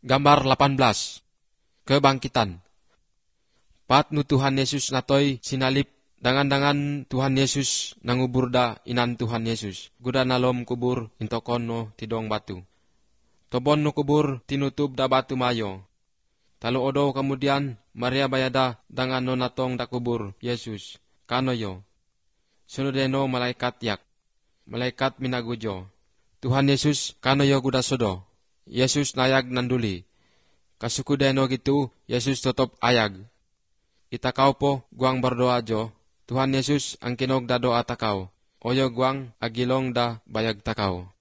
Gambar 18. Kebangkitan. Pat nu Tuhan Yesus natoy sinalip dangan-dangan Tuhan Yesus nangubur da inan Tuhan Yesus. Guda nalom kubur intokon no tidong batu. Tobon no kubur tinutub da batu mayo. Talo odo kemudian Maria bayada dangan no natong da kubur Yesus. Kanoyo. Sunodeno malaikat yak. Malaikat minagujo. Tuhan Yesus kanoyo guda sodo. Yesus nayag nanduli. Kasukudeno gitu, Yesus totop ayag. Itakaw po, guang berdoa jo. Tuhan Yesus ang kinog da doa takaw. Oyo guang agilong da bayag takaw.